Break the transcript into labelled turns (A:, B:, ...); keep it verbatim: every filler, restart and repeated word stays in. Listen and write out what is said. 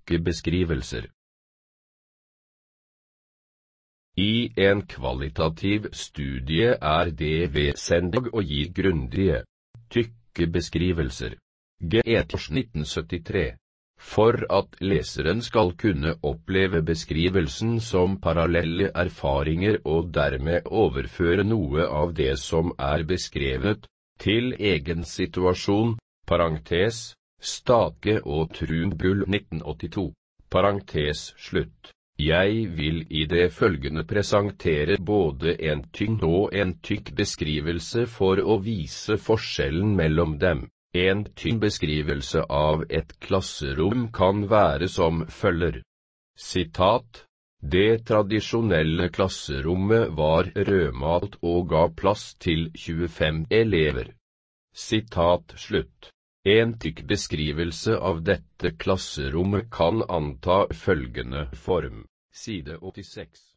A: tykke beskrivelser. I en kvalitativ studie er det vesentlig å gi grundige, tykke beskrivelser. G. Eters nitten syttitre. For at leseren skal kunne oppleve beskrivelsen som parallelle erfaringer og dermed overføre noe av det som er beskrevet, til egen situasjon, parentes, Stake og Trumbull nitten åttito, parentes slutt. Jeg vil i det følgende presentere både en tynn og en tykk beskrivelse for å vise forskjellen mellom dem. En tynn beskrivelse av et klasserom kan være som følger. Sitat: Det tradisjonelle klasserommet var rødmalt og ga plass til tjuefem elever. Sitat slutt. En tykk beskrivelse av dette klasserommet kan anta følgende form. Side åttiseks.